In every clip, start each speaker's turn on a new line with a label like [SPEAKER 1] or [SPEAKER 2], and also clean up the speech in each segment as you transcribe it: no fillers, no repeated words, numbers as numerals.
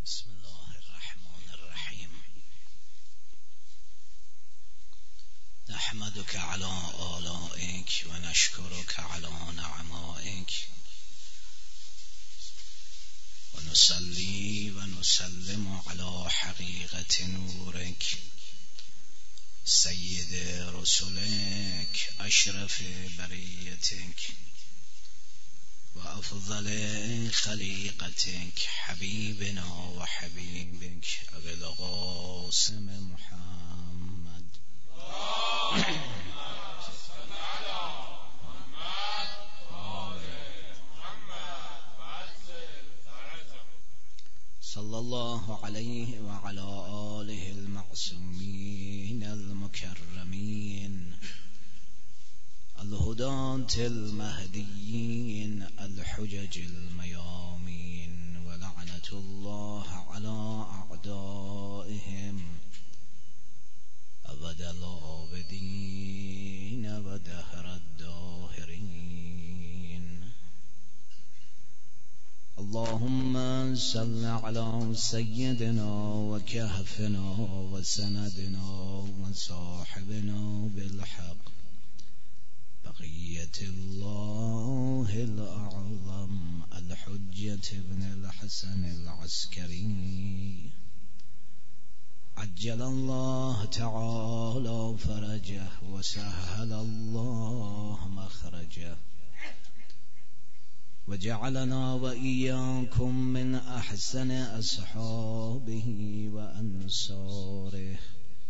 [SPEAKER 1] بسم الله الرحمن الرحیم. نحمدك على آلائك و نشکرك على نعمائك و نصلي و نسلم على حقیقة نورك سید رسولك اشرف بریتك و افضل خلیقتك حبیبنا و حبیبك ابی القاسم محمد صلی الله علیه و علی آله المعصومین المکرمین الهداة المهديين الحجج الميامين ولعنة الله على أعدائهم أبد العابدين ودهر الداهرين. اللهم صل على سيدنا وكهفنا وسندنا وصاحبنا بالحق بقية الله الأعظم الحجة ابن الحسن العسكري عجل الله تعالى فرجه وسهل الله مخرجه وجعلنا وإياكم من أحسن أصحابه وأنصاره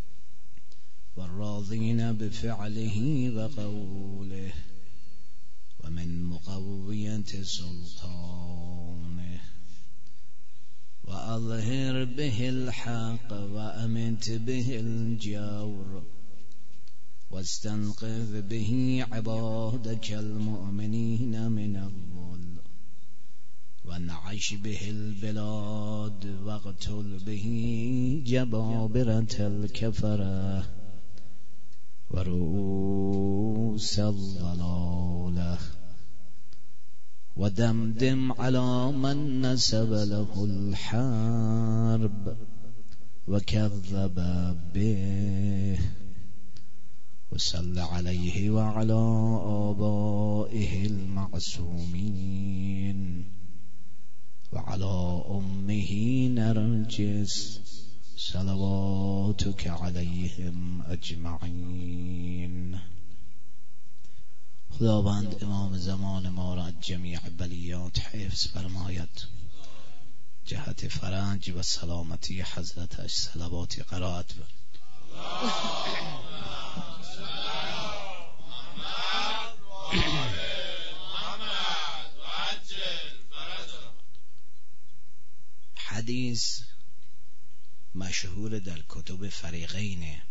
[SPEAKER 1] والراضين بفعله وقوله ومن مقوية سلطانه وأظهر به الحق وأمت به الجور واستنقذ به عبادك المؤمنين من الظلم وانعش به البلاد واقتل به جبابرة الكفرة ورؤوس الضلالة ودمدم على من نسب له الحرب وكذب به وصل عليه وعلى آبائه المعصومين وعلى أمه نرجس صلواتك عليهم اجمعین. خداوند امام زمان ما را جمیع بلیات حفظ فرماید، جهت فرنج و سلامتی حضرتش صلوات قرائت بر حدیث مشهور در کتب فریقین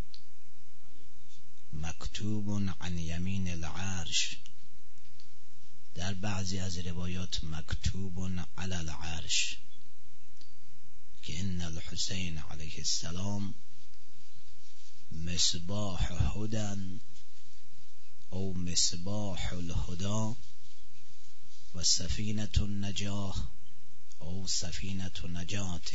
[SPEAKER 1] مکتوب عن یمین العرش، در بعضی از روایات مکتوب علی العرش، که ان الحسین علیه السلام مصباح هدى او مصباح الهدى و سفینة النجاه او سفینة نجات.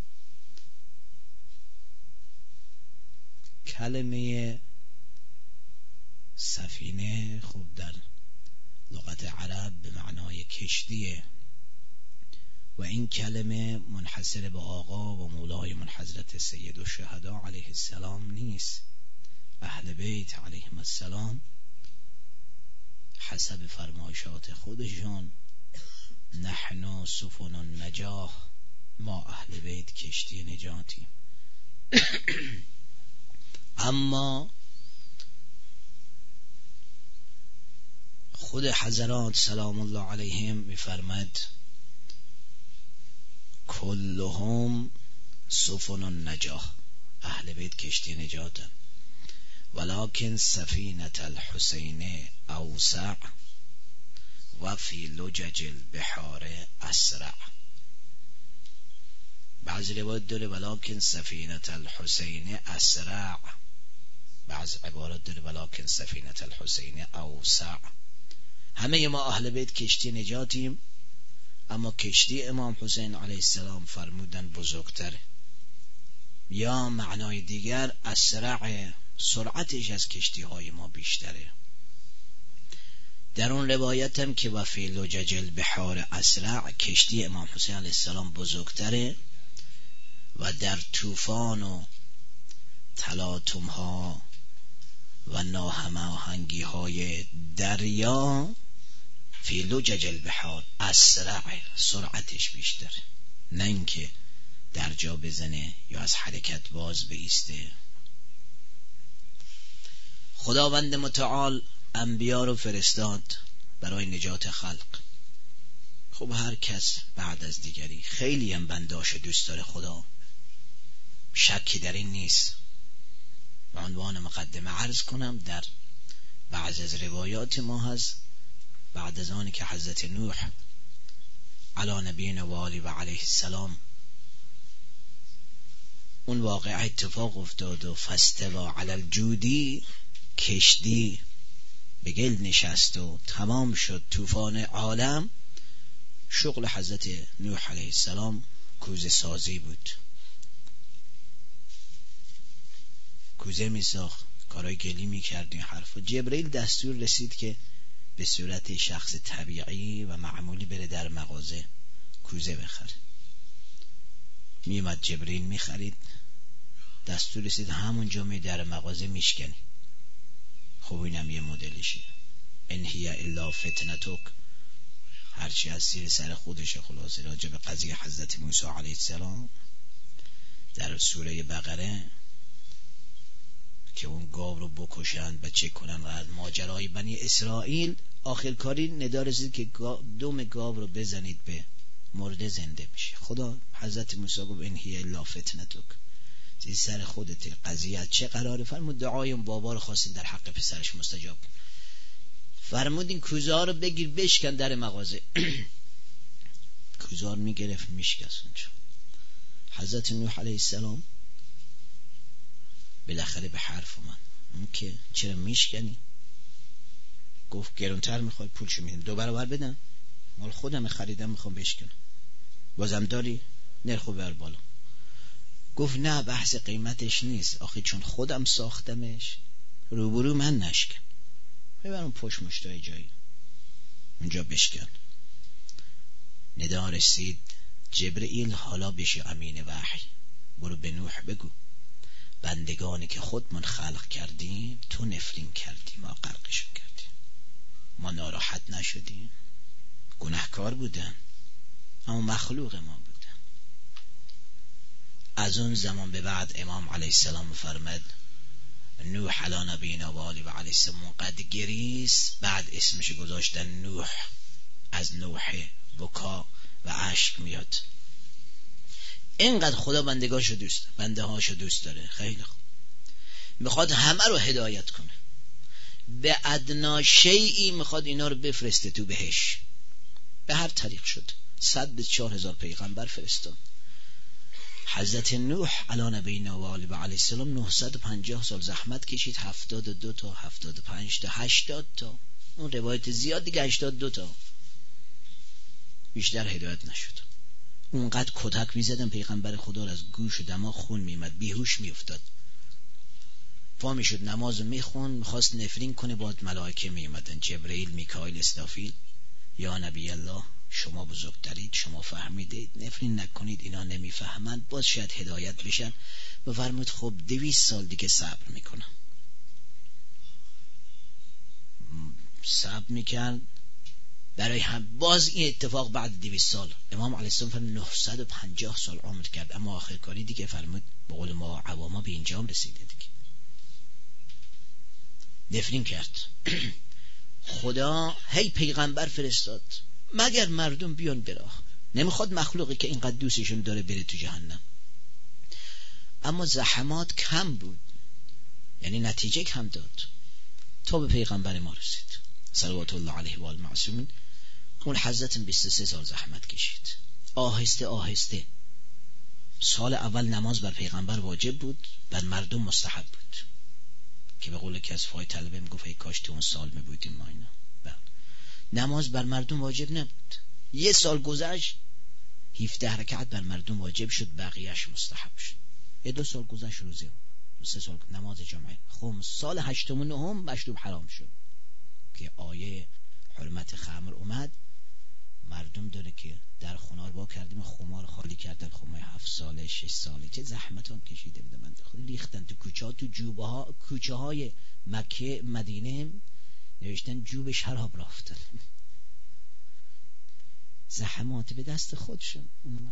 [SPEAKER 1] کلمه سفینه خوب در لغت عرب به معنای کشتیه و این کلمه منحصر به آقا و مولای حضرت سید الشهدا علیه السلام نیست. اهل بیت علیهم السلام حسب فرمایشات خودشان نحن سفن النجاه، ما اهل بیت کشتی نجاتیم. اما خود حضرات سلام الله علیهم می‌فرماید کلهم سفن النجاه، اهل بیت کشتی نجاتن، ولکن سفینة الحسین اوسع و فی لجج البحار اسرع. بعض روایت داره ولکن سفینة الحسین اسرع، بعض عبارت داره ولکن سفینة الحسین اوسع. همه ما اهل بیت کشتی نجاتیم، اما کشتی امام حسین علیه السلام فرمودن بزرگتره، یا معنای دیگر اسرع، سرعتش از کشتی های ما بیشتره. در اون روایت هم که و فی لجج البحار اسرع، کشتی امام حسین علیه السلام بزرگتره و در طوفان و تلاطم ها و ناهماهنگی های دریا فی لجج البحار اسرع، سرعتش بیشتره، نه اینکه در جا بزنه یا از حرکت باز بایسته. خداوند متعال انبیا رو فرستاد برای نجات خلق. خب هر کس بعد از دیگری، خیلی هم بنداش دوست داره خدا، شکی در این نیست. به عنوان مقدمه عرض کنم در بعض از روایات ما هست بعد از آنی که حضرت نوح علی نبینا و آله و علیه السلام اون واقع اتفاق افتاد و فاستوی علی الجودی، کشتی به گل نشست و تمام شد طوفان عالم. شغل حضرت نوح علیه السلام کوزه سازی بود، کوزه می ساخت، کارای گلی می کرد. این حرفا جبرئیل دستور رسید که به صورت شخص طبیعی و معمولی بره در مغازه کوزه بخره. می اومد جبرئیل می خرید، دستور رسید همونجا می در مغازه میشکنی. خب اینم یه مدلشه، ان هی الا فتنتک، هرچی از زیر سر خودشه. خلاصه راجع به قضیه حضرت موسی علیه السلام در سوره بقره که اون گاو رو بکشند و چه کنن و از ماجرای بنی اسرائیل، آخر کاری ندا رسید که دم گاو رو بزنید به مرده زنده میشه. خدا حضرت موسی گفت ان هی الا فتنتک، زیر سر خودت قضیه چه قراره؟ فرمود دعای اون بابا رو خواستین در حق پسرش مستجاب، فرمود این کوزه ها رو بگیر بشکن در مغازه. کوزه ها رو میگرفت میشکست اونجا. حضرت نوح علیه السلام بالاخره به حرف اومد، اون که چرا میشکنی؟ گفت گرونتر میخوای پولشو میدم، 2 برابر بدم، مال خودم خریدم میخوام بشکنم، بازم داری؟ نرخو بر بالا. گفت نه بحث قیمتش نیست، آخه چون خودم ساختمش روبرو من نشکن، ببرم پشت مشتای جایی اونجا بشکن. ندا رسید جبرئیل حالا بشه امین وحی، برو به نوح بگو بندگانی که خودمون خلق کردیم تو نفرین کردی، ما غرقشون کردیم، ما ناراحت نشدیم، گناهکار بودن اما مخلوق ما بودن. از اون زمان به بعد امام علیه السلام فرمد نوح علی نبینا و آله و علیه السلام قد گریست، بعد اسمش گذاشتن نوح، از نوح بکا و اشک میاد. اینقدر خدا بندگاشو دوست، بنده هاشو دوست داره. خیلی خوب، میخواد همه رو هدایت کنه، به ادنا شیئی میخواد اینا رو بفرسته تو بهش. به هر طریق شد 104,000 پیغمبر فرستاد. حضرت نوح علی نبینا و آله و علیه السلام 950 سال زحمت کشید، 72 تا 75 تا 80 تا، اون روایت زیاد دیگه 82 تا، بیشتر هدایت نشد. اونقدر کتک میزدن پیغمبر خدا، از گوش و دماغ خون میمد، بیهوش میافتاد، پا میشد نماز میخون، میخواست نفرین کنه، بعد ملائکه میومدن، جبرئیل، میکائیل، اسرافیل، یا نبی الله شما بزرگترید، شما فهمیدید، نفرین نکنید، اینا نمیفهمند، باز شاید هدایت بشن. بفرمود خب 200 سال دیگه صبر میکنم. صبر میکرد برای هم، باز این اتفاق بعد 200 سال امام علیه السلام فرمود 950 سال عمر کرد، اما آخر کاری دیگه فرمود به قول ما عواما به اینجام رسیده دیگه، نفرین کرد. خدا هی پیغمبر فرستاد مگر مردم بیان براه، نمیخواد مخلوقی که اینقدر دوستشون داره بره تو جهنم. اما زحمات کم بود، یعنی نتیجه کم داد تا به پیغمبر ما رسید صلوات الله علیه و آله معصومین. اون حضرت 23 سال زحمت کشید، آهسته آهسته. سال اول نماز بر پیغمبر واجب بود، بر مردم مستحب بود، که به قول که از فای طلبه میگفت ای کاش تو اون سال میبودیم ما اینا. نماز بر مردم واجب نبود، یه سال گذشت 17 رکعت بر مردم واجب شد، بقیهش مستحب شد. 2 سال گذشت روزه، 3 سال نماز جمعه. خمس سال 8 و 9 مشروب حرام شد که آیه حرمت خمر اومد. مردم داره که در خمار با کردیم، خمار خالی کردن، خمار 7 ساله 6 ساله چه زحمت هم کشیده بوده. من خود ریختن تو کوچه ها، تو جوبه ها، کوچه های مکه مدینه نوشتن جوب شراب رفتن. زحمات به دست خودشون.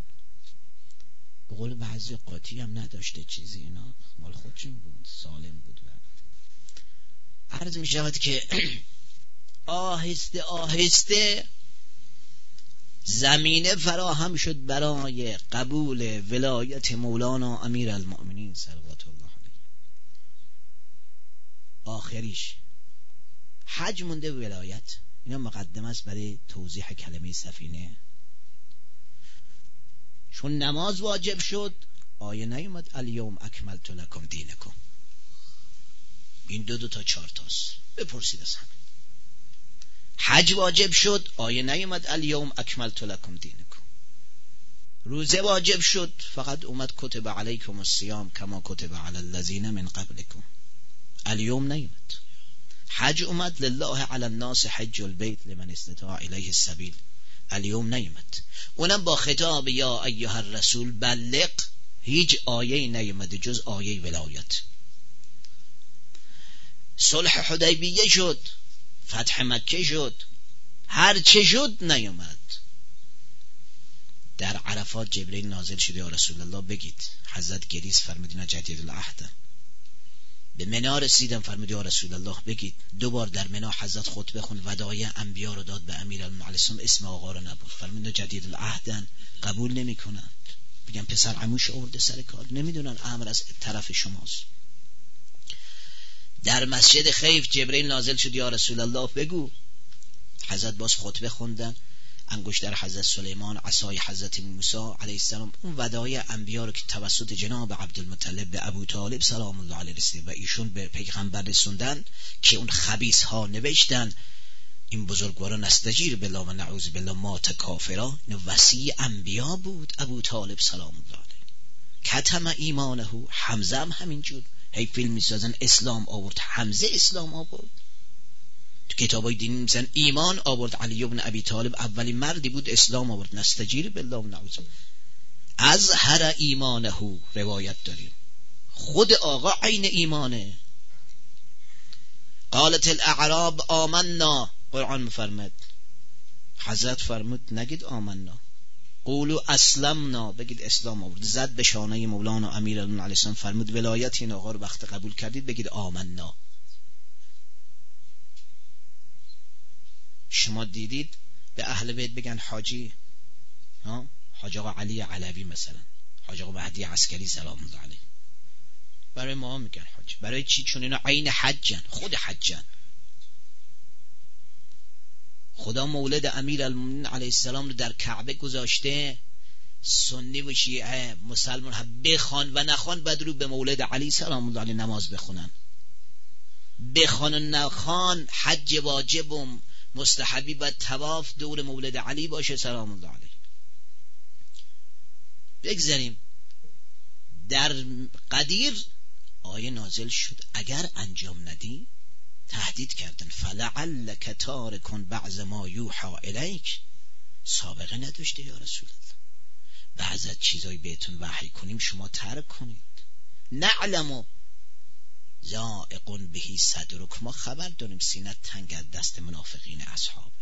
[SPEAKER 1] به قول بعضی قاطی هم نداشته چیزی، اینا مال خودشون بود، سالم بود. عرض می شود که آهسته آهسته زمینه فراهم شد برای قبول ولایت مولانا امیر المؤمنین صلوات الله علیه. آخریش حج مونده ولایت. اینا مقدمه است برای توضیح کلمه سفینه. چون نماز واجب شد آیه نیومد الیوم اکملت لکم دینکم. این 2 تا 4 تاست، بپرسید از همه. حج واجب شد آیه نیومد الیوم اکملت لکم دینکم. روزه واجب شد فقط اومد کتب علیکم الصیام کما کتب علی الذین من قبلکم. الیوم نیومد. حج اومد لله علی الناس حج البیت لمن استطاع الیه السبیل. الیوم نیومد. اونم با خطاب یا ایها الرسول بلغ. هیچ آیه نیومد جز آیه ولایت. صلح حدیبیه شد، فتح مکه شد، هر چه شد نیومد. در عرفات جبرئیل نازل شد یا رسول الله بگید. حضرت گریز فرمودین جدید العهد. به منی رسیدم فرمود یا رسول الله بگید. 2 بار در منی حضرت خطبه خون، ودایع انبیا رو داد به امیرالمؤمنین، اسم آقا رو نبرد. فرمود جدید العهد قبول نمیکنن. بگم پسر عموش آورده سر کار، نمیدونن امر از طرف شماست. در مسجد خیف جبرئیل نازل شد یا رسول الله بگو. حضرت باز خطبه خوندن، انگشتر حضرت سلیمان، عصای حضرت موسی علیه السلام، اون ودایع انبیا رو که توسط جناب عبدالمطلب به ابو طالب سلام الله علیه رسید و ایشون به پیغمبر رسوندن که اون خبیث ها نوشتن این بزرگواران نستجیر بالله و نعوذ بالله مات کافرا. این وصی انبیا بود ابو طالب سلام الله علیه. کتم ایمانه. حمزه هم همینجور. هی فیلم میسازن اسلام آورد، حمزه اسلام آورد. تو کتابای دینی میگن ایمان آورد علی ابن ابی طالب، اولین مردی بود اسلام آورد. نستجیر بالله و نعوذ. از هر ایمانه روایت داریم. خود آقا عین ایمانه. قالت الاعراب آمنا. قرآن میفرماد، حضرت فرمود نگید آمنا، قولوا اسلمنا، بگید اسلام آورد. زد به شانه مولانا امیرالمؤمنین علیه السلام فرمود ولایت این آقا رو وقت قبول کردید بگید آمنا. شما دیدید به اهل بیت بگن حاجی، حاج آقا علی علوی مثلا، حاج آقا مهدی عسکری سلام الله علیه. برای ما میگن حاج. برای چی؟ چون اینا عین حجن، خود حجن. خدا مولد امیرالمؤمنین علیه السلام رو در کعبه گذاشته. سنی و شیعه مسلمان هم بخوان و نخوان بعد رو به مولد علی سلام الله علیه نماز بخونن. بخوان و نخوان حج واجب و مستحبی باید طواف دور مولد علی باشه سلام الله علیه. بگذاریم در قدیر آیه نازل شد اگر انجام ندی تهدید کردن فلعلک تارک بعض ما یوحی الیک. سابقه نداشته یا رسول الله بعض از چیزایی بهتون وحی کنیم شما ترک کنید. نعلم زائق بهی صدرک، ما خبر داریم سینت تنگ از دست منافقین اصحابت.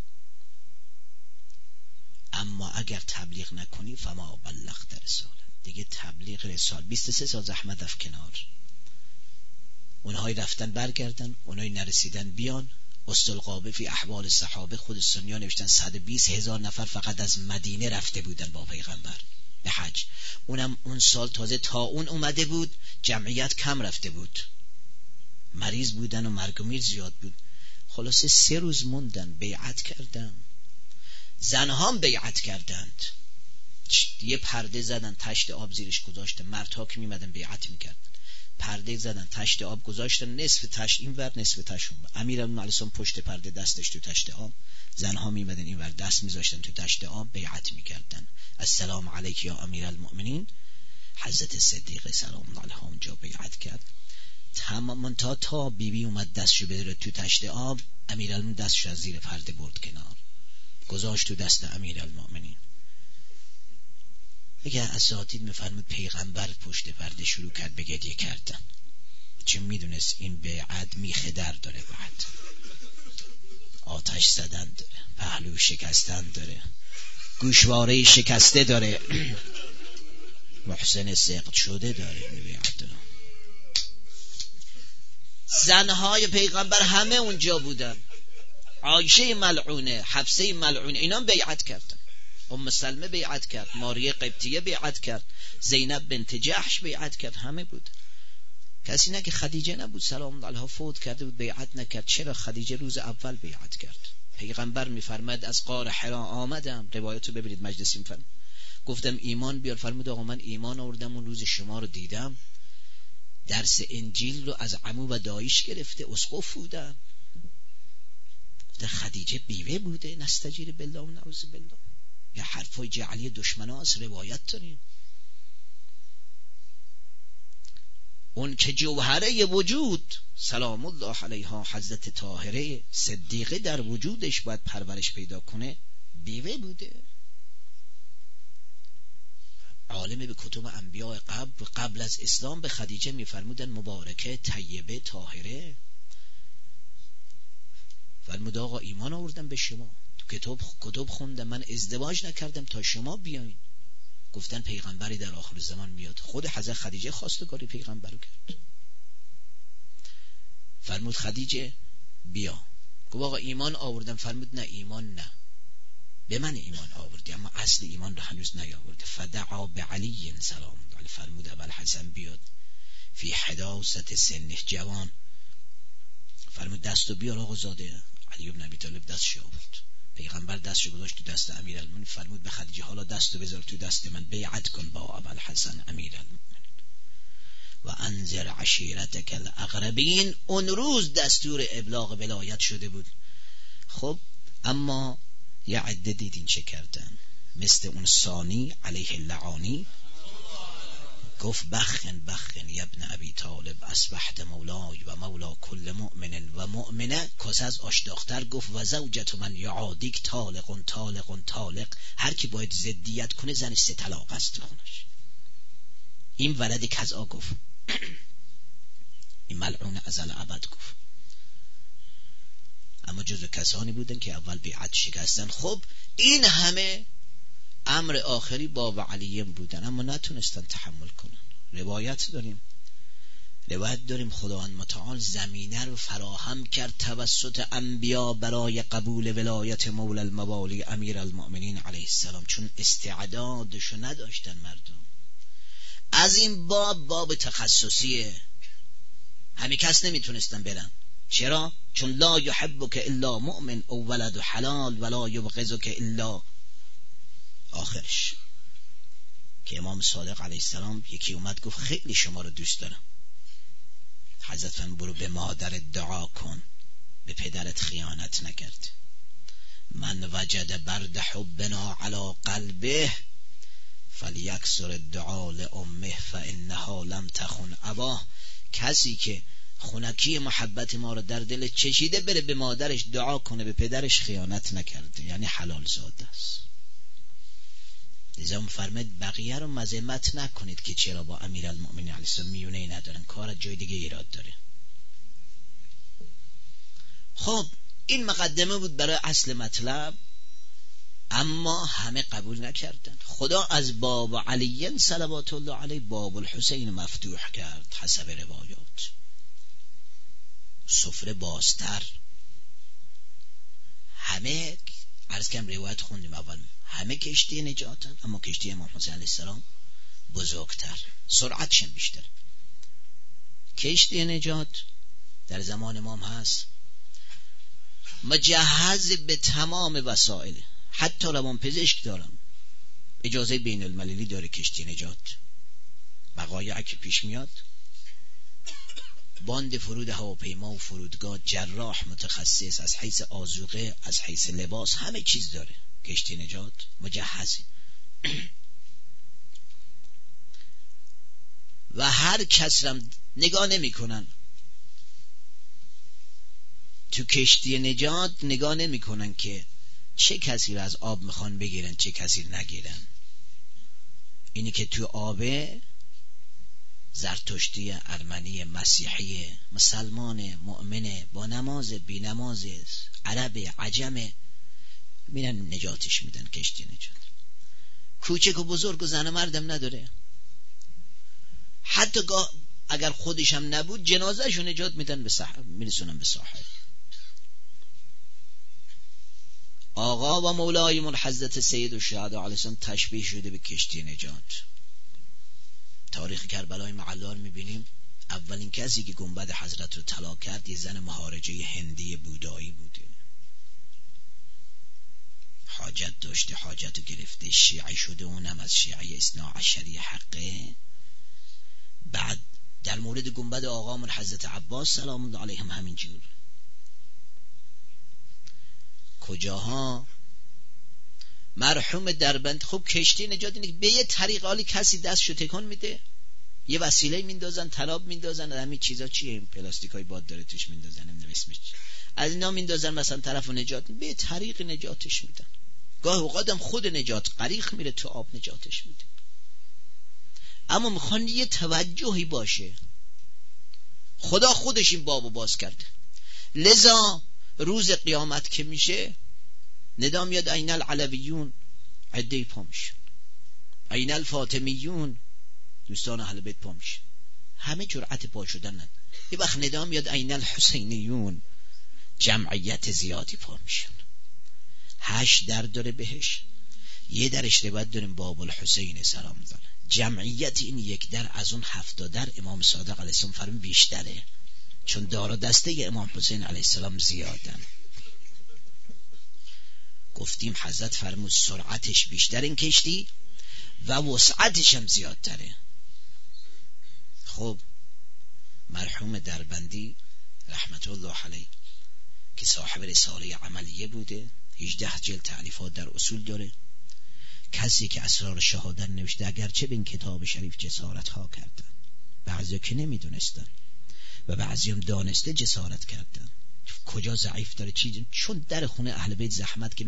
[SPEAKER 1] اما اگر تبلیغ نکنی فما بلغت رسالت. دیگه تبلیغ رسالت 23 سال زحمت رفت کنار. اونهایی رفتن برگردن، اونهایی نرسیدن بیان. استلقابه فی احوال الصحابه خود سنیا نوشتن 120,000 نفر فقط از مدینه رفته بودن با پیغمبر به حج. اونم اون سال تازه طاعون اومده بود، جمعیت کم رفته بود، مریض بودن و مرگ و میر زیاد بود. خلاصه 3 روز موندن، بیعت کردن. زنها هم بیعت کردند، یه پرده زدن، تشت آب زیرش گذاشتن، مردها که میمدن بیعت میکردن. پرده زدن، تشت آب گذاشتن، نصف تشت این ور نصف تشت اون ور. امیرالمومنین علیه السلام پشت پرده دستش تو تشت آب، زنها میمدن این ور دست میذاشتن تو تشت آب بیعت میکردن. السلام علیک یا امیرالمؤمنین. حضرت صدیقه سلام الله علیها اونجا بیعت کرد. تمام تا بیبی اومد دستشو بذاره تو تشت آب، امیرالمؤمنین دستشو از زیر پرده برد کنار، گذاشت تو دست امیرالمؤمنین. اگه اساتید میفرمود پیغمبر پشت پرده شروع کرد به گریه کردن، چون میدونست این بیعت میخه در داره، بعد آتش زدن داره، پهلو شکستن داره، گوشواره شکسته داره، محسن سقط شده داره، بیعت داره. زنهای پیغمبر همه اونجا بودن، عایشه ملعونه، حفصه ملعونه، اینا بیعت کردن. ام سلمه بیعت کرد، ماریه قبطیه بیعت کرد، زینب بنت جحش بیعت کرد، همه بود. کسی نه که خدیجه نبود سلام الله علیها فوت کرده بود بیعت نکرد. چرا؟ خدیجه روز اول بیعت کرد. پیغمبر میفرماد از غار حرا آمدم، روایتو ببینید مجلسی میفرماد، گفتم ایمان بیار، فرمود آقا من ایمان آوردم اون روز شما رو دیدم، درس انجیل رو از عمو و دایش گرفته، اسقف بودن. گفته خدیجه بیوه بوده، نستجیر بالله و نعوذ بالله. یا حرفای جعلی دشمناست، روایت داریم. اون که جوهره وجود سلام الله علیها حضرت طاهره صدیقه در وجودش باید پرورش پیدا کنه، بیوه بوده. عالم به کتب انبیاء قبل از اسلام به خدیجه میفرمودن مبارکه، طیبه، طاهره. فرمود آقا ایمان آوردم به شما، تو کتب خوندم، من ازدواج نکردم تا شما بیاین. گفتن پیغمبری در آخر زمان میاد. خود حضرت خدیجه خواستگاری پیغمبر رو کرد. فرمود خدیجه بیا. گفت آقا ایمان آوردم. فرمود نه ایمان نه، به من ایمان آوردی اما اصل ایمان رو هنوز نیاورده. فدعا به علی سلام علیه. فرمود ابوالحسن بیاد، فی حداثت سنه، جوان. فرمود دستو بیار آقا زاده. علی بن ابی طالب دستش آورد، پیغمبر دستش گذاشت تو دست امیرالمومنین. فرمود به خدیجه حالا دستو بذار تو دست من، بیعت کن با ابوالحسن امیرالمومنین و انذر عشیرتک الاقربین. اون روز دستور ابلاغ ولایت شده بود. خب اما یه عده دیدین چه کردن، مثل اون ثانی علیه اللعانی گفت بخن یا ابن ابی طالب اصبحت مولای و مولا کل مؤمن و مؤمنه. کاسه از آش داختر گفت و زوجت من یعادیک طالق طالق طالق. هر کی باید ضدیت کنه زنش 3 طلاق است تو خونش. این ولد کذا گفت، این ملعون ازل ابد گفت. اما جزو کسانی بودن که اول بیعت شکستن. خب این همه امر آخری باب علیم بودن اما نتونستن تحمل کنن. روایت داریم خداوند متعال زمینه رو فراهم کرد توسط انبیا برای قبول ولایت مولا الموالی امیرالمؤمنین علیه السلام، چون استعدادشو نداشتن مردم. از این باب تخصصیه، همه کس نمیتونستن برن. چرا؟ چون لا یحبک الا مؤمن او ولد حلال ولا یبغضک الا آخرش. که امام صادق علیه السلام یکی اومد گفت خیلی شما رو دوست دارم. حضرت فرمود برو به مادرت دعا کن، به پدرت خیانت نکرد. من وجد برد حبنا علی قلبه فلیکسر الدعاء لامه فانها لم تخن اباه. کسی که خونکی محبت ما رو در دل چشیده بره به مادرش دعا کنه، به پدرش خیانت نکرده، یعنی حلال زاده است. لذا فرمود بقیه رو مذمت نکنید که چرا با امیرالمؤمنین علیه السلام میونه‌ای ندارن، کار جای دیگه ایراد داره. خب این مقدمه بود برای اصل مطلب، اما همه قبول نکردن. خدا از باب علی صلوات الله علیه باب الحسین مفتوح کرد حسب روایات. سفره بازتر، همه عرض کم روایت خوندیم اول، همه کشتی نجاتن اما کشتی امام حسین علیه السلام بزرگتر، سرعتشن بیشتر. کشتی نجات در زمان امام هست، مجهز به تمام وسایل، حتی روان پزشک دارم، اجازه بین المللی داره کشتی نجات. وقایع که پیش میاد باند فرود هواپیما و فرودگاه، جراح متخصص، از حیث آذوقه، از حیث لباس، همه چیز داره. کشتی نجات مجهزه و هر کس رم نگاه نمی کنن تو کشتی نجات، نگاه نمی کنن که چه کسی رو از آب میخوان بگیرن چه کسی رو نگیرن. اینی که تو آبه زرتشتی، ارمنی، مسیحی، مسلمان، مؤمن، با نماز، بی نماز، عرب، عجم، میرن نجاتش میدن. کشتی نجات کوچک و بزرگ و زن و مردم نداره. حتی اگر خودش هم نبود جنازهشو نجات میدن، میرسونن به ساحل. آقا و مولایمون حضرت سید الشهدا علیه السلام تشبیه شده به کشتی نجات. تاریخ کربلای معلار میبینیم اولین کسی که گنبد حضرت رو طلا کرد یه زن مهارجه هندی بودایی بوده. حاجت داشته، حاجت رو گرفته، شیعه شده، اونم از شیعه اثنا عشری حقه. بعد در مورد گنبد آقامون حضرت عباس سلام الله علیهم همینجور. کجاها؟ مرحوم دربند. خب کشتی نجات اینه به یه طریق حالی کسی دستشو تکان میده، یه وسیله میندازن، طناب میندازن، همین چیزا چیه، این پلاستیکای باد داره توش میندازن، نمیدونم اسمش چیه، از اینا میندازن مثلا طرفو نجات، به طریق نجاتش میدن. گاه اوقات هم خود نجات غریق میره تو آب نجاتش میده. اما میخوان یه توجهی باشه. خدا خودش این بابو باز کرده. لذا روز قیامت که میشه ندا میاد این العلویون، عده پا میشن، این الفاطمیون، دوستان اهل بیت پا میشن، همه جرأت پا شدن ندارن. یه وقت ندا میاد این الحسینیون، جمعیت زیادی پا میشن. 8 در داره بهش، یه درش روایت داریم باب الحسین سلام الله، جمعیت این یک در از اون 70 در امام صادق علیه السلام فرمود بیشتره، چون دار و دسته امام حسین علیه السلام زیادن. گفتیم حضرت فرمود سرعتش بیشتر این کشتی و وسعتش هم زیادتره. خب مرحوم دربندی رحمت الله علیه که صاحب رساله عملیه بوده، 18 جلد تألیفات در اصول داره، کسی که اسرار شهادت نوشته، اگرچه به این کتاب شریف جسارت ها کردن، بعضی که نمیدونستن و بعضی هم دانسته جسارت کردن. کجا ضعیف داره چی؟ چون در خونه اهل بیت زحمت که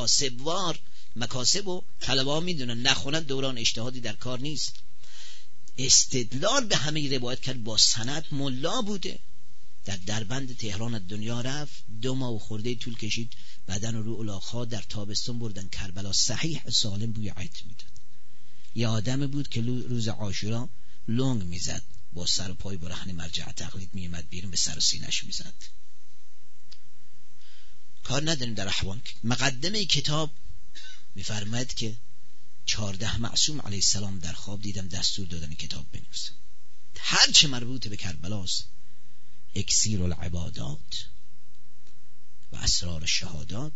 [SPEAKER 1] مکاسب و طلبه میدونن، نخونن دوران اجتهادی در کار نیست. استدلال به همه روایت کرد، با سند ملا بوده، در دربند تهران دنیا رفت، 2 ماه و خورده طول کشید، بدن رو الاغ‌ها در تابستون بردن کربلا، صحیح سالم بوی عطر میداد. یه آدم بود که روز عاشورا لنگ میزد، با سر و پای برهنه مرجع تقلید میومد بیرون، به سر و سینش میزد. کار نداریم در احوال. مقدمه کتاب میفرماید که 14 معصوم علیه السلام در خواب دیدم دستور دادن کتاب بنویسن، هر چه مربوط به کربلاست، اکسیر العبادات و اسرار شهادات.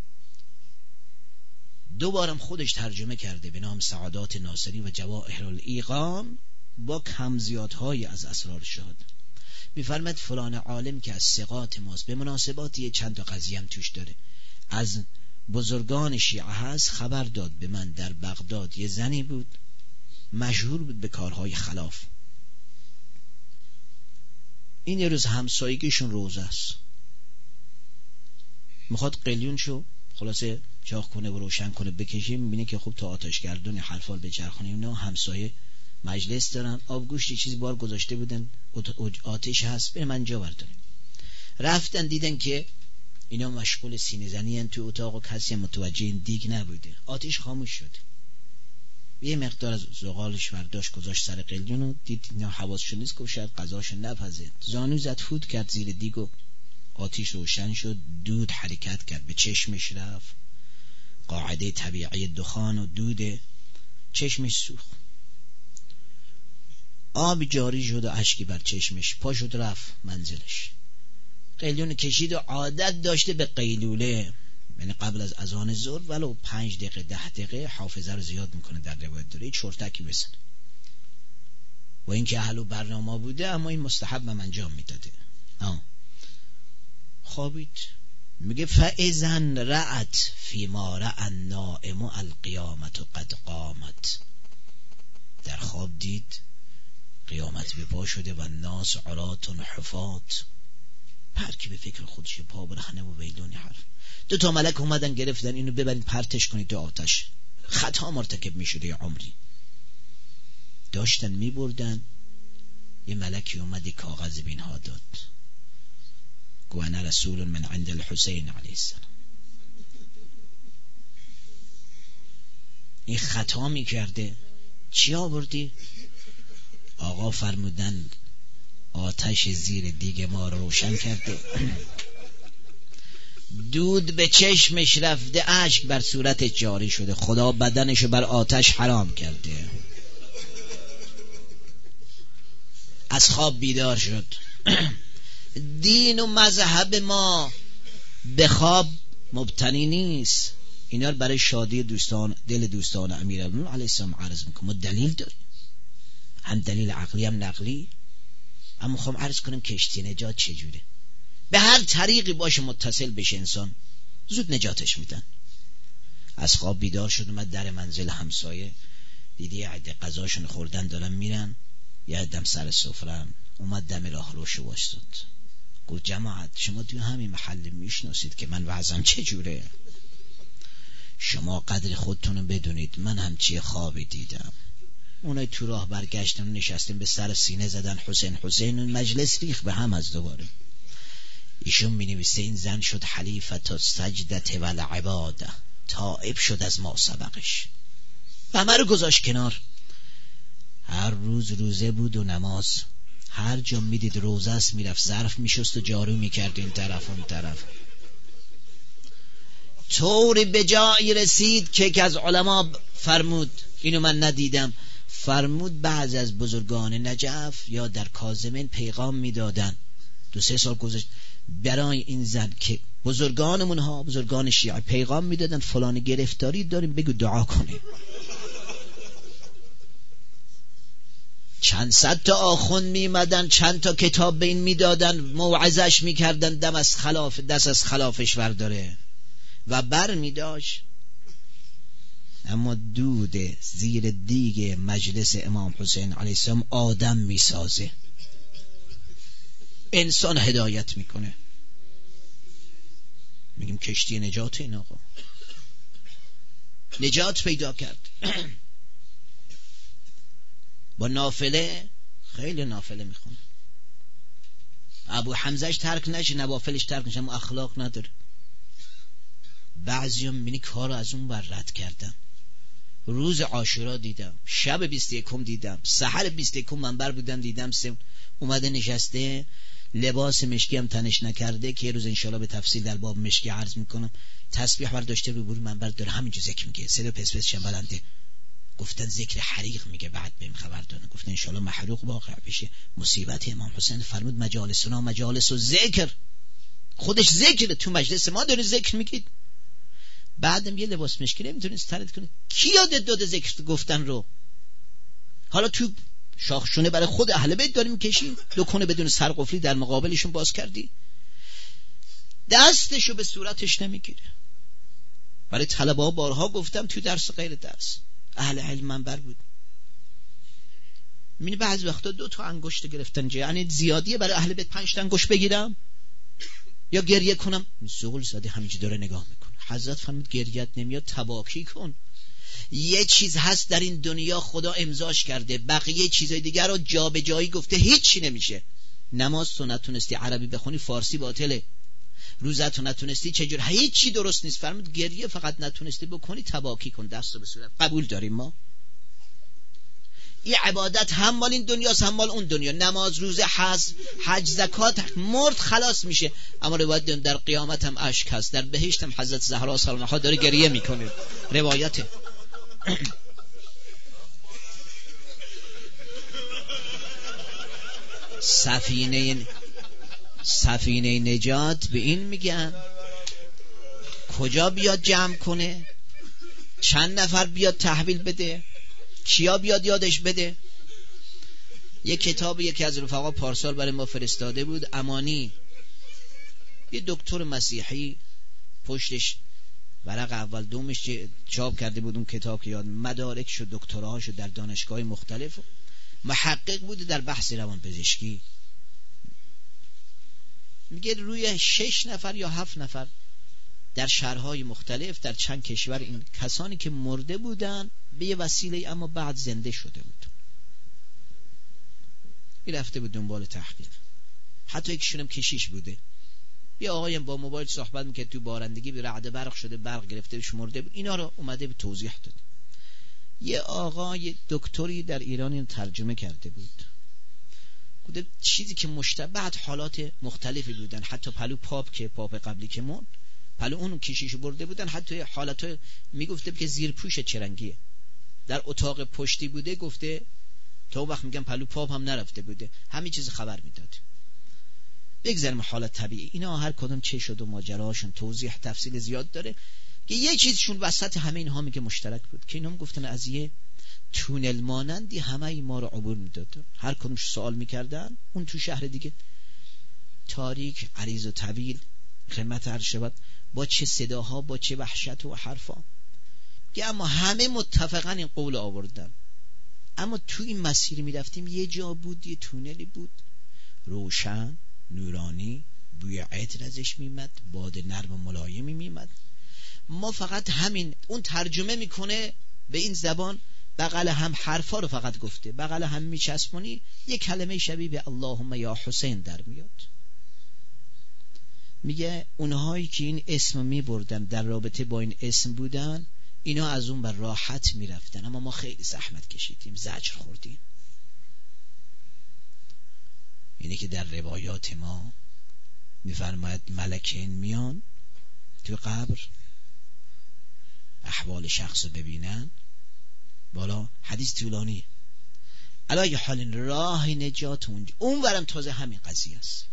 [SPEAKER 1] 2 بارم خودش ترجمه کرده به نام سعادات ناصری و جواهر الایقان، با کمزیادهای از اسرار شهادت. میفرماید فلان عالم که از ثقات ماست، به مناسباتی چند تا قضیه هم توش داره، از بزرگان شیعه هست، خبر داد به من در بغداد یه زنی بود مشهور بود به کارهای خلاف، این یه روز همسایگیشون روزه است، میخواد قلیون شو خلاصه چاق کنه و روشن کنه بکشه، میبینه که خب تا آتشگردون حرفال به چرخونه، اینا همسایه مجلس دارن، آبگوشت چیزی بار گذاشته بودن، آتش هست، به من جا برداریم. رفتن دیدن که اینا مشغول سینه زنی هن تو اتاق و کسی متوجه این دیگ نبوده. آتش خاموش شد، یه مقدار از زغالش برداشت گذاشت سر قلیون و دید اینا حواسشون نیست، گفت شاید غذاشو نپزه، زانو زد فوت کرد زیر دیگ و آتش روشن شد، دود حرکت کرد، به چشمش رفت، قاعده طبیعی دخان و دود، چشمش سوخت، آب جاری شد و اشکی بر چشمش، پا شد رفت منزلش، قلیون کشید و عادت داشته به قیلوله، یعنی قبل از اذان ظهر ولو 5 دقیقه 10 دقیقه حافظه رو زیاد میکنه، در روایت داره چرتکی بزنه. و اینکه اهل برنامه بوده، اما این مستحب هم انجام میداده. خوابید. میگه فاذن رأت فیما رأى النائم القیامت قد قامت. در خواب دید قیامت به پا شده و ناس عرات حفات. هر کی به فکر خودش پا برهنه و ویلونی حرف. 2 ملک اومدن گرفتن اینو ببرین پرتش کنید تو آتش. خطا مرتکب میشده یه عمری. داشتن میبردن، یه ملکی اومد کاغذ بینها داد، گو انا رسول من عند الحسین علیه السلام. این خطا میکرده. چی آوردی؟ آقا فرمودن آتش زیر دیگ ما رو روشن کرده، دود به چشمش رفته، اشک بر صورتش جاری شده، خدا بدنشو بر آتش حرام کرده. از خواب بیدار شد. دین و مذهب ما به خواب مبتنی نیست. اینا رو برای شادی دوستان، دل دوستان امیرالمومنین علیه السلام عرض میکنم. ما دلیل داریم، هم دلیل عقلی هم نقلی. اما خواهم عرض کنم کشتی نجات چجوره. به هر طریقی باشه متصل بشه انسان، زود نجاتش میدن. از خواب بیدار شد، اومد در منزل همسایه، دیدی یه عده غذاشون خوردن دارن میرن، یه عدم سر سفره‌ام. اومد دم راه روش وایساد، گفت جماعت شما توی همین محل میشناسید که من وضعم چجوره؟ شما قدر خودتون رو بدونید، من همچی خوابی دیدم. اونای تو راه برگشتن نشستن به سر سینه زدن حسین حسین، مجلس ریخ به هم از دوباره. ایشون می نویسه این زن شد حلیفت سجدت و العباده، تائب شد از ما سبقش، همه رو گذاشت کنار. هر روز روزه بود و نماز. هر جا میدید روزه است میرفت ظرف میشست و جارو میکرد این طرف اون طرف. طوری به جایی رسید که یکی از علما فرمود، اینو من ندیدم، فرمود بعضی از بزرگان نجف یا در کاظمین پیغام میدادن، 2-3 سال گذشت، برای این زن که بزرگانمون ها، بزرگان شیعه پیغام میدادن فلان گرفتاری داریم بگو دعا کنه. چند صد تا آخوند میمدن، چند تا کتاب به این میدادن، موعظش میکردن، دست از خلافش برداره و بر میداشت. اما دود زیر دیگ مجلس امام حسین علیه السلام آدم میسازه، انسان هدایت میکنه. میگیم کشتی نجات این آقا نجات پیدا کرد. با نافله، خیلی نافله میخونه، ابو حمزهش ترک نشه، نوافلش ترک نشه، اما اخلاق نداره. بعضی هم میبینی کار از اون بر رد کردن. روز عاشورا دیدم، شب 21 دیدم، سحر 21 منبر بودم دیدم، اومده نشسته، لباس مشکی هم تنش نکرده که یه روز انشالله به تفصیل در باب مشکی عرض میکنم. تسبیح برداشته رو منبر داره همینجور ذکر میگه، صدا پس پس بلنده. گفتن ذکر حریق میگه، بعد بهم خبر دادن گفتن انشالله محروق واقع بشه. مصیبت امام حسین فرمود مجالسنا مجالس و ذکر، خودش ذکر، تو مجلس ما داره ذکر میگید، بعدم یه لباس مشکی نمیتونید ترد کنید. کی یادت داده ذکر گفتن رو؟ حالا تو شاخشونه برای خود اهل بیت داریم میکشی، دکونه بدون سرقفلی در مقابلشون باز کردی، دستشو به صورتش نمیگیره. برای طلبه ها بارها گفتم تو درس غیر درس، اهل علم منبر بود، من بعضی وقتا 2 تا انگشت گرفتن، یعنی زیادیه برای اهل بیت 5 تا انگشت بگیرم یا گریه کنم؟ زغل زده همینجوری داره نگاه میکنه. حضرت فرمود گریت نمیاد تباکی کن. یه چیز هست در این دنیا خدا امضاش کرده، بقیه چیزای دیگر رو جا به جایی گفته، هیچی نمیشه. نماز تو نتونستی عربی بخونی فارسی باطله، روزه تو نتونستی چجور، هیچی درست نیست. فرمود گریه فقط نتونستی بکنی تباکی کن، دست رو به صورت. قبول داریم ما این عبادت هم مال این دنیاست هم مال اون دنیا، نماز روزه حج زکات، مرد خلاص میشه. اما روایت در قیامت هم اشک هست، در بهشت هم حضرت زهرا سلام داره گریه میکنه، روایته. سفینه نجات به این میگن. کجا بیاد جمع کنه؟ چند نفر بیاد تحویل بده؟ کیا بیاد یادش بده؟ یک کتاب یکی از رفقا پارسال برای ما فرستاده بود، امانی، یه دکتر مسیحی، پشتش ورق اول دومش چاپ کرده بود اون کتاب که یاد مدارکش و دکتراهاشو در دانشگاه مختلف، محقق بوده در بحث روانپزشکی. میگه روی 6 نفر یا 7 نفر در شهرهای مختلف در چند کشور این کسانی که مرده بودن به یه وسیله اما بعد زنده شده بود. این رفته بود دنبال تحقیق. حتی یکیشون هم کشیش بوده. یه آقایی با موبایل صحبت میکرد تو بارندگی به رعد برق شده، برق گرفتهش مرده بود. اینا رو اومده به توضیح داد. یه آقای دکتری در ایران این ترجمه کرده بود. گفته چیزی که بعد حالات مختلفی بودن، حتی پلو پاپ قبلی که مرد، پلو اون کشیشو برده بودن، حتی حالات میگفته که زیر پوش چرنگیه در اتاق پشتی بوده. گفته تا وقت میگم پلو پاپ هم نرفته بوده، همین چیز خبر میداد. بگذاریم حالت طبیعی. اینا هر کدوم چه شد و ماجراهاشون توضیح تفصیل زیاد داره که یه چیزشون وسط همه اینها میگه مشترک بود که اینا هم گفتن از یه تونل مانندی همه ما رو عبور میداد. هر کدومش سوال میکردن، اون تو شهر دیگه تاریک، عریض و طویل، خدمت عرض شود با چه صداها، با چه وحشت و حرفا، که اما همه متفقا این قول آوردن. اما تو این مسیر میرفتیم یه جا بود، یه تونلی بود روشن، نورانی، بوی عطر ازش میمد، باد نرم و ملایمی میمد. ما فقط همین، اون ترجمه میکنه به این زبان، بغل هم حرفا رو فقط گفته، بغل هم میچسبونی یه کلمه شبیه به اللهم یا حسین در میاد. میگه اونهایی که این اسم میبردن، در رابطه با این اسم بودن، اینا از اون بر راحت میرفتن، اما ما خیلی زحمت کشیدیم، زجر خوردیم. اینه که در روایات ما میفرماید ملکین میان تو قبر احوال شخص رو ببینن. بالا حدیث طولانیه. علی حال راه نجات اون ورم تازه همین قضیه است.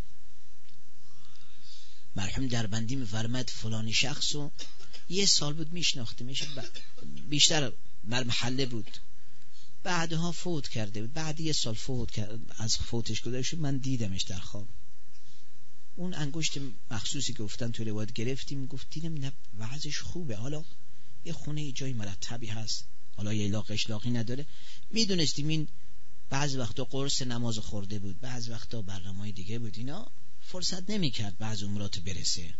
[SPEAKER 1] مرحوم دربندی میفرماید فلانی شخصو یه سال بود میشناختیمش، بیشتر بر محله بود، بعدها فوت کرده بود، بعد یه سال فوت کرد، از فوتش گذشت من دیدمش در خواب. اون انگشت مخصوصی که گفتن تو روایت گرفتیم، گفت دیدم نه وضعش خوبه، حالا یه خونه جای مرتبی هست، حالا یه لاغ اشلاقی نداره. میدونستیم این بعض وقتا قرص نماز خورده بود، بعض وقتا برنامه‌های دیگه بود، اینا فرصت نمیکرد بعض امورات برسه.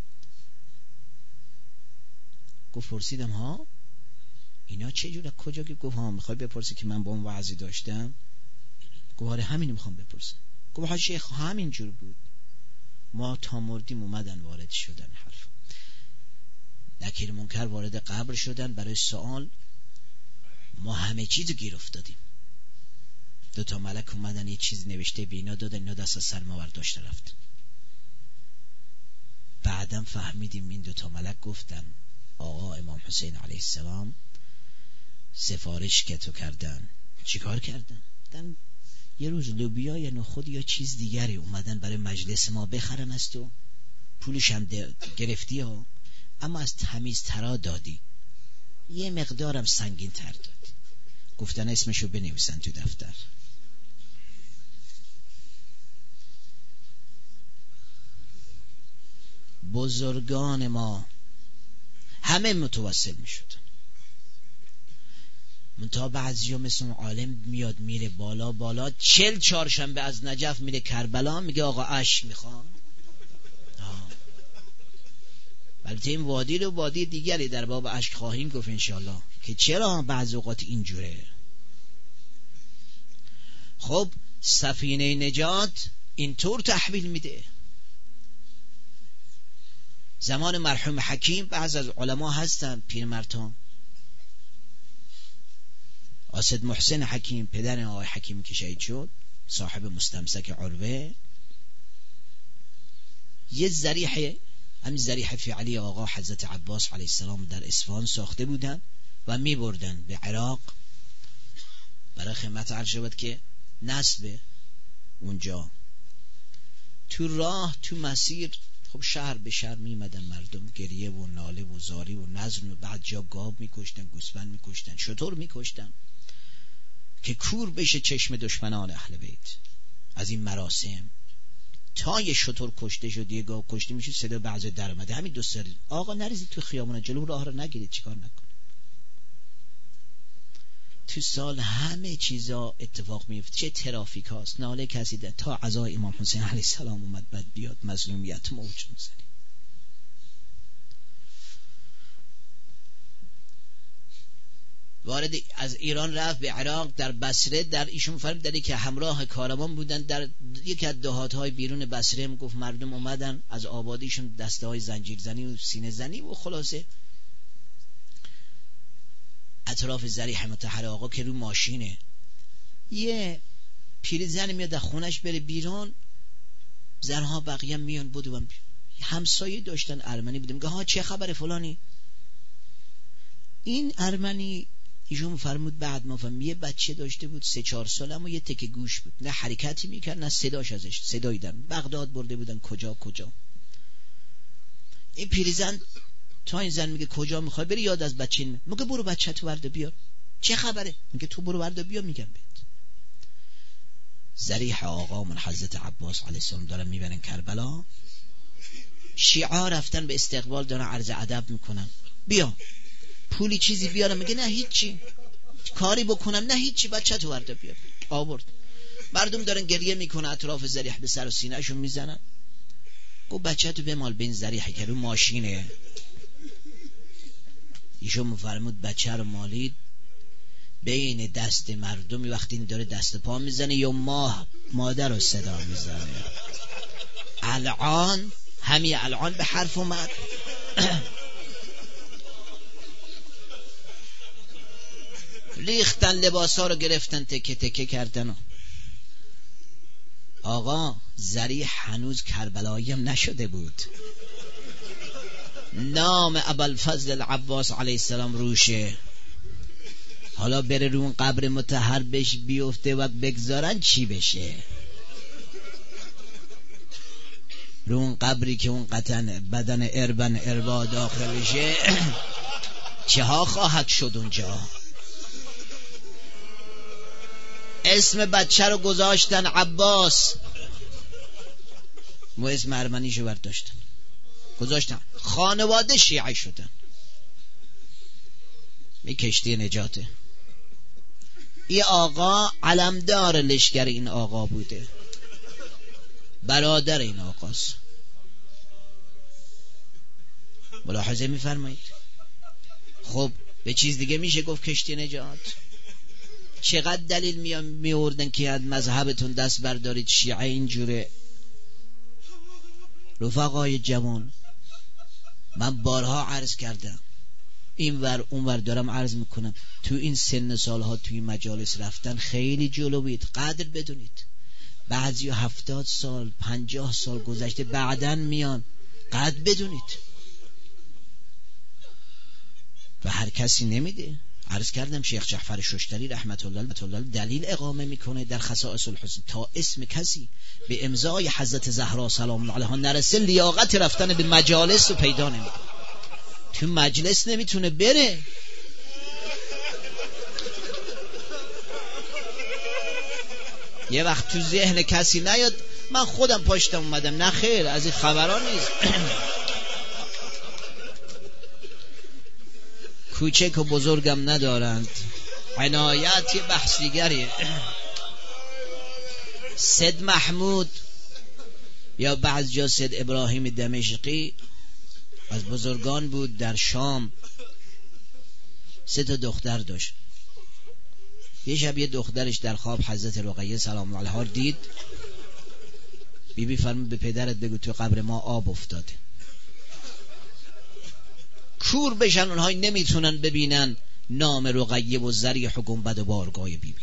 [SPEAKER 1] گفت پرسیدم ها اینا چه جوره، کجا؟ که گفت ها میخوای بپرسی که من با اون وعظی داشتم؟ گفت آره همین میخوام بپرسم. گفت ها شیخ همین جور بود، ما تا مردیم اومدن وارد شدن حرف نکیر منکر وارد قبر شدن برای سوال، ما همه چیزو گیر افتادیم. 2 ملک اومدن یه چیز نوشته به اینا دادن، اینا دست از سر ما برداشته رفتن. بعدم فهمیدیم این 2 ملک گفتن آقا امام حسین علیه السلام سفارش که تو کردن. چیکار کردن؟ یه روز لوبیا یا نخود یا چیز دیگری اومدن برای مجلس ما بخرن از تو، پولش هم گرفتی ها، اما از تمیز ترا دادی، یه مقدارم سنگین تر دادی. گفتن اسمشو بنویسن تو دفتر. بزرگان ما همه متوسل می شدن، منتها بعضی ها مثل عالم میاد میره بالا 40 چهارشنبه از نجف میره کربلا، میگه آقا اشک میخوام. البته این وادی رو وادی دیگری در باب اشک خواهیم گفت انشالله که چرا بعض اوقات اینجوره. خب سفینه نجات اینطور تحویل میده. زمان مرحوم حکیم بعض از علما هستن پیرمردان، آسد محسن حکیم پدر آقای حکیم که شهید شد، صاحب مستمسک عروه، یه ذریحه، همین ذریحه فعلی آقا حضرت عباس علیه السلام در اصفهان ساخته بودن و می بردن به عراق برای خدمت عرض شد که نصب اونجا. تو راه تو مسیر خب شهر به شهر می مدن مردم، گریه و ناله و زاری و نظر، و بعد جا گاو می کشتن، گوسفند می کشتن، شتر می کشتن. که کور بشه چشم دشمنان اهل بیت. از این مراسم تا یه شطور کشته شد، یه گاو کشته میشه، صدا بعضی در اومده، همین دو سری آقا نریزید تو خیابون، جلو راه رو نگیرید، چیکار نکن. تو سال همه چیزا اتفاق میفته، چه ترافیک هاست، ناله کسی ده تا عزای امام حسین علیه السلام اومد بعد بیاد مظلومیت موج میزنی. وارد از ایران رفت به عراق، در بصره، در ایشون فرم داری که همراه کاروان بودن، در یکی از دهات‌های بیرون بصره هم گفت مردم اومدن از آبادیشون دسته‌های زنجیر زنی و سینه زنی و خلاصه اطراف ضریح مطهر آقا که رو ماشینه، یه پیرزن میاد از خونش بره بیرون، زنها بقیه میان بودن، همسایه داشتن ارمنی بودیم، میگه ها چه خبره فلانی. این ارمنی ایشون فرمود بعد ما فهم یه بچه داشته بود 3-4 ساله، اما یه تک گوش بود، نه حرکتی میکرد نه صداش ازش صدایی در بغداد برده بودن کجا. این پیرزن تا این زن میگه کجا میخوای بری، یاد از بچه این میگه برو بچه تو ورده بیار. چه خبره؟ میگه تو برو ورده بیار. میگم بهت ضریح آقا من حضرت عباس علیه السلام دارن میبرن کربلا، شیعه رفتن به استقبال دارن عرض ادب میکنن، بیا پولی چیزی بیارم، میگه نه هیچی، کاری بکنم نه هیچی، بچه تو ورده بیار. آورد. مردم دارن گریه میکنن، اطراف ضریح به سر و سینه شون میزنن. گفت بچه تو بمال بین ضریح که رو ماشینه. ایشون مفرمود بچه رو مالید بین دست مردمی، وقتی این داره دست پا میزنه یا مادر رو صدا میزنه. الان الان به حرف اومد. ریختن لباسا رو گرفتن تکه تکه کردن. آقا ضریح هنوز کربلایی هم نشده بود، نام ابوالفضل العباس علیه السلام روشه. حالا بره رو اون قبر مطهر بهش بیفته و بگذارن چی بشه؟ رو اون قبری که اون قطن بدن اربا داخل بشه چه ها خواهد شد اونجا؟ اسم بچه رو گذاشتن عباس، و اسم ارمنیشو برداشتن گذاشتن، خانواده شیعه شدن. این کشتی نجاته. این آقا علمدار لشکر این آقا بوده، برادر این آقاست. ملاحظه میفرمایید؟ خب به چیز دیگه میشه گفت کشتی نجات؟ چقدر دلیل میوردن که از مذهبتون دست بردارید، شیعه اینجوره. رفقای جوان، من بارها عرض کردم، این ور اون ور دارم عرض میکنم، تو این سن سالها توی مجالس رفتن خیلی جلوید، قدر بدونید. بعضی 70 سال 50 سال گذشته بعدن میان، قدر بدونید. و هر کسی نمیده. عرض کردم شیخ جعفر ششتری رحمت الله دلیل اقامه میکنه در خصائص الحسن، تا اسم کسی به امضای حضرت زهرا سلام الله علیها نرسه لیاقت رفتن به مجالس رو پیدا نمیکنه. تو مجلس نمیتونه بره. یه وقت تو ذهن کسی نیاد من خودم پاشتم اومدم، نه خیر، از این خبران نیست. کوچک و بزرگم ندارند، عنایت یه بحث دیگریه. سید محمود یا بعض جا سید ابراهیم دمشقی از بزرگان بود در شام، 3 دختر داشت. یه شب یه دخترش در خواب حضرت رقیه سلام الله علیها دید. بیبی فرمود به پدرت بگو تو قبر ما آب افتاده. کور بشن اونهایی نمیتونن ببینن نام رقیه و ضریح و گنبد و بارگاه بیبی.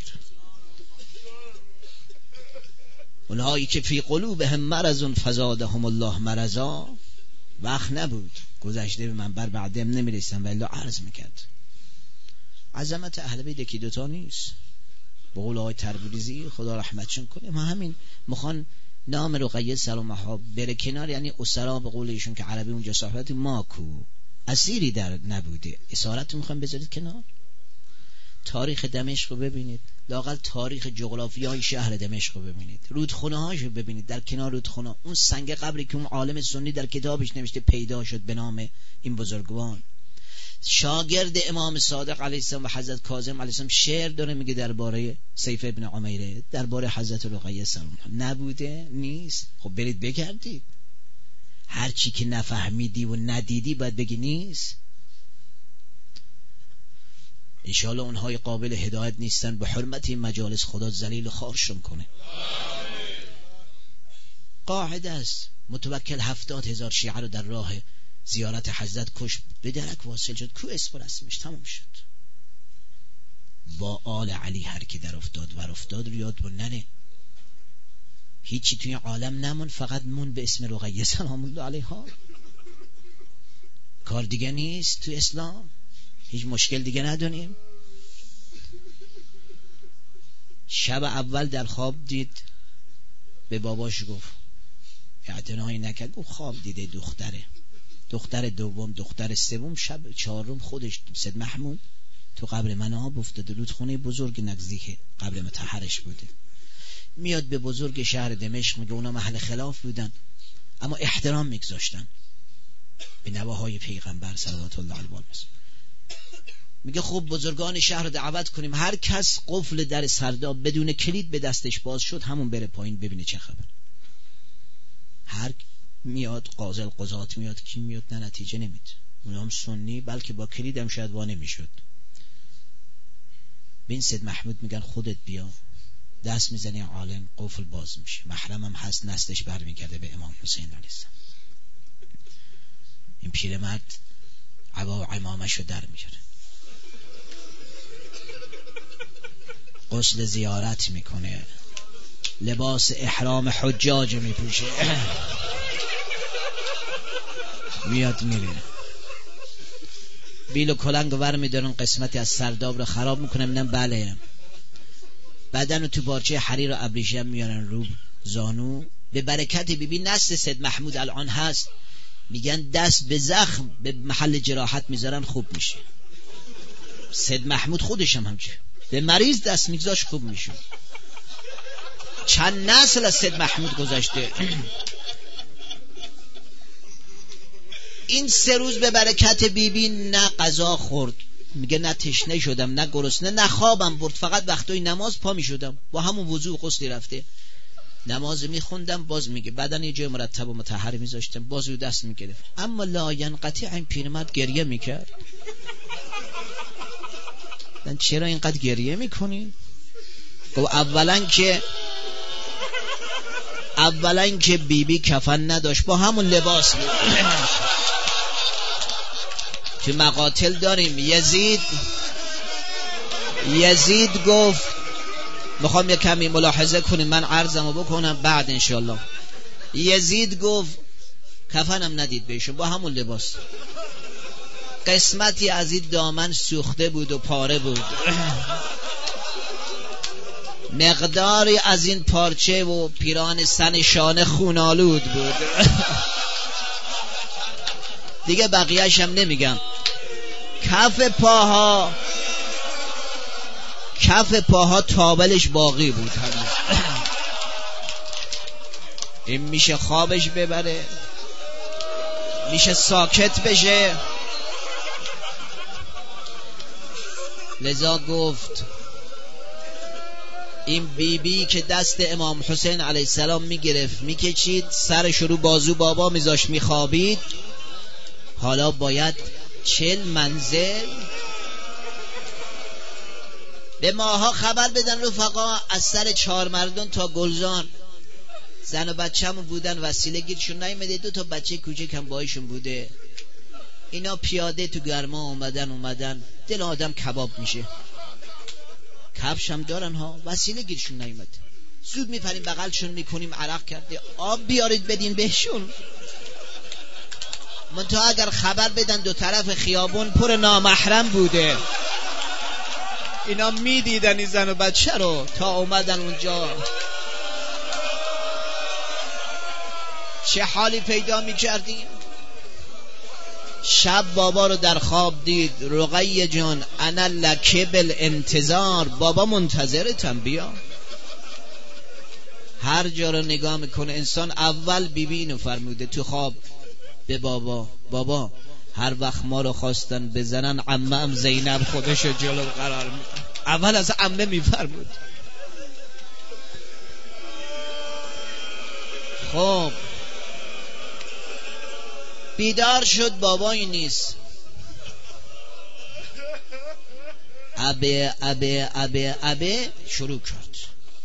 [SPEAKER 1] اونهایی که فی قلوبهم مرض فزادهم الله مرضا، وقت نبود گذشته به منبر بعدم نمیرسن ولی عرض میکرد. عظمت اهل بیت یکی دوتا نیست. به قول آقای تبریزی خدا رحمتشون کنه، ما همین مخوان نام رقیه سلام الله بره کنار، یعنی اسرا به قول ایشون که عربی اونجا صحبت ماکو اسیری در نبوده، اسارت میخوام بذارید کنار. تاریخ دمشق رو ببینید، لااقل تاریخ جغرافیای شهر دمشق رو ببینید، رودخونه هاشو ببینید، در کنار رودخونه اون سنگ قبری که اون عالم سنی در کتابش نوشته پیدا شد به نام این بزرگوار. شاگرد امام صادق علیه السلام و حضرت کاظم علیه السلام شعر داره میگه درباره سیف ابن عمیره، درباره حضرت رقیه سلام نبوده نیست. خب برید بگردید، هر چی که نفهمیدی و ندیدی باید بگی نیست. انشاءالله اونهای قابل هدایت نیستن، به حرمت این مجالس خدا ذلیل و خوارشون کنه. قاعده است متوکل 70,000 شیعه رو در راه زیارت حضرت کش، به درک واصل شد. کو اسم رسمش تمام شد. با آل علی هر کی در افتاد ور افتاد ریاد و ننه، هیچی توی عالم نمون، فقط مون به اسم رقیه سلام الله علیها. کار دیگه نیست تو اسلام، هیچ مشکل دیگه ندونیم. شب اول در خواب دید، به باباش گفت، اعتنایی نکرد، گفت خواب دیده دختر دوم، دختر سوم، شب چهارم خودش سید محمود تو قبر مناب افتاده، رودخونه بزرگ نزدیک قبر مطهرش بوده. میاد به بزرگ شهر دمشق میگه اونا محل خلاف بودن اما احترام میگذاشتن به نواهای پیغمبر صلوات الله علیه و آله. میگه خب بزرگان شهر رو دعوت کنیم، هر کس قفل در سرداب بدون کلید به دستش باز شد همون بره پایین ببینه چه خبر. هر میاد قاضی قضات میاد، کی میاد، نه نتیجه نمید. اونا هم سنی، بلکه با کلید هم شاید وا نمیشد. بین سید محمود میگن خودت بیا، دست میزنی عالم، قفل باز میشه، محرمم هست، نسلش برمیگرده به امام حسین علیه السلام. این پیرمرد عبا و عمامشو در میاره، غسل زیارت میکنه، لباس احرام حجاج میپوشه، میاد میره، بیل و کلنگ ور میدارن، قسمتی از سرداب رو خراب میکنن. میگن بله، بدن رو تو پارچه حریر و ابریشم میارن رو زانو. به برکت بیبی نسل سید محمود الان هست، میگن دست به زخم به محل جراحت میذارن خوب میشه. سید محمود خودش هم همچه به مریض دست میگذاش خوب میشه. چند نسل از سید محمود گذشته. این 3 روز به برکت بیبی نه غذا خورد، میگه نه تشنه شدم نه گرسنه نه خوابم برد، فقط وقتای نماز پا میشدم، با همون وضو غسلی رفته نماز میخوندم، باز میگه بدن یه جای مرتب و مطهر میذاشتم، باز رو دست میگرفت. اما لا ینقطع این پیرمرد گریه میکرد. من چرا اینقدر گریه میکنی؟ گفت اولا که بیبی کفن نداشت، با همون لباس بود. تو مقاتل داریم یزید گفت، میخوام یه کمی ملاحظه کنیم، من عرضمو بکنم بعد انشالله. یزید گفت کفنم ندید بهشون، با همون لباس. قسمتی از این دامن سوخته بود و پاره بود، مقداری از این پارچه و پیران سن شانه خونالود بود. دیگه بقیه‌اش هم نمیگم. کف پاها تابلش باقی بود. این میشه خوابش ببره، میشه ساکت بشه. لذا گفت این بیبی که دست امام حسین علیه السلام میگرفت میکشید، سرش رو بازو بابا میذاش میخوابید، حالا باید 40 منزل به ماها خبر بدن رفقا، از سر 4 مردم تا گلزان زن و بچه همون بودن، وسیله گیرشون نیامده، 2 تا بچه کوچک هم بایشون بوده. اینا پیاده تو گرما اومدن، دل آدم کباب میشه. کفش هم دارن ها، وسیله گیرشون نیامده. زود میپریم بغلشون میکنیم، عرق کرده، آب بیارید بدین بهشون. منتها اگر خبر بدن 2 طرف خیابون پر نامحرم بوده، اینا میدیدن این زن و بچه رو تا اومدن اونجا، چه حالی پیدا میکردیم. شب بابا رو در خواب دید. رقیه جان انا لک بالانتظار، بابا منتظرتم بیا. هر جا رو نگاه میکنه انسان، اول بیبی اینو فرموده تو خواب به بابا، بابا هر وقت ما رو خواستن بزنن عمه ام زینب خودشو جلو قرار میده. اول از عمه میفرمود. خب بیدار شد، بابایی نیست. ابه شروع کرد.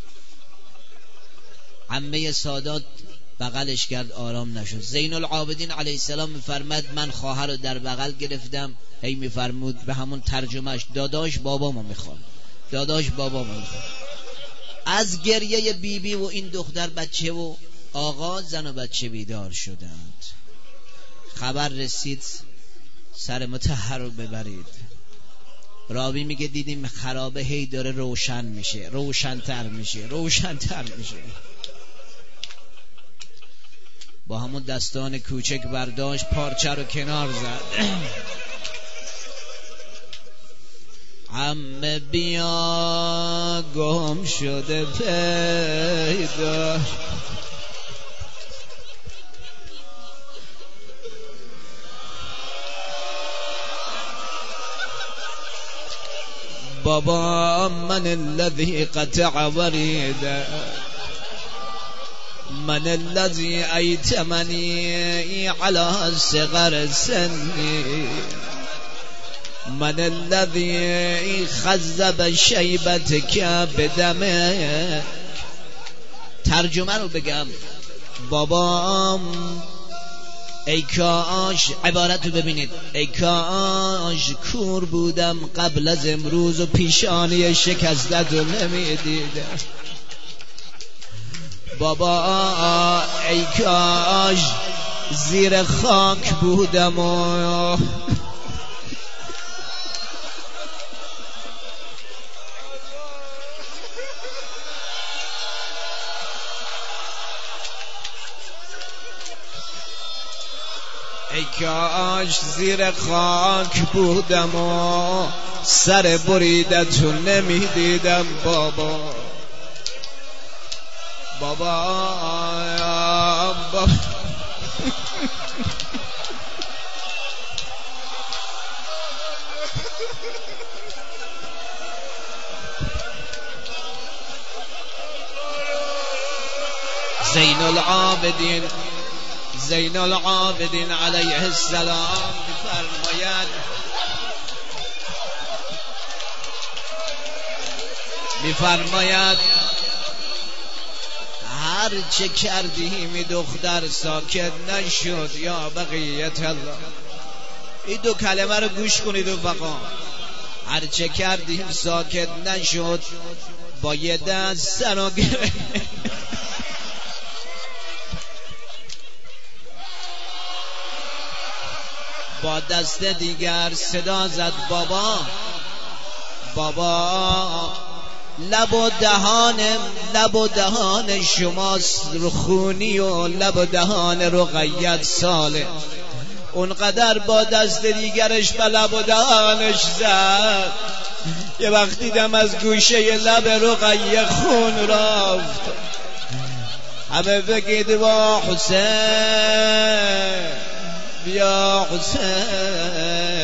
[SPEAKER 1] عمه سادات بغلش کرد، آرام نشد. زین العابدین علیه السلام میفرمد من خواهر رو در بغل گرفتم، هی میفرمود به همون ترجمهش داداش بابامو میخوام، داداش بابامو میخوام. از گریه بیبی و این دختر بچه و آقا زن و بچه بیدار شدند. خبر رسید سر مطهر رو ببرید. راوی میگه دیدیم خرابه هی داره روشن میشه، روشن‌تر میشه، روشن‌تر میشه. با همون دستان کوچک برداشت، پارچه رو کنار زد. عمه بیا گم شده پیدا. بابا من الذي قطع وريده، من الذي أيتمني على صغر سني، من الذي خذب شيبتك بدمك. ترجمه رو بگم. بابام ای کاش، عبارت رو ببینید، ای کاش کور بودم قبل از امروز و پیشانی شکستت رو نمیدیدم. بابا ای کاش زیر خاک بودم و ای کاش زیر خاک بودم و سر بریدتو نمیدیدم. بابا بابا زین العابدین علیه السلام میفرماید هر چه کردیم دختر ساکت نشد. یا بقیت الله، این دو کلمه رو گوش کنید و بقا. هر چه کردیم ساکت نشد، با یه دست سر گرفت. با دست دیگر صدا زد بابا، بابا لب و دهان شماست رخونی و لب و دهان رقیت ساله. اونقدر با دست دیگرش به لب و دهانش زد، یه وقت دیدم از گوشه لب رقیه خون رفت. همه بگید با حسین، بیا حسین.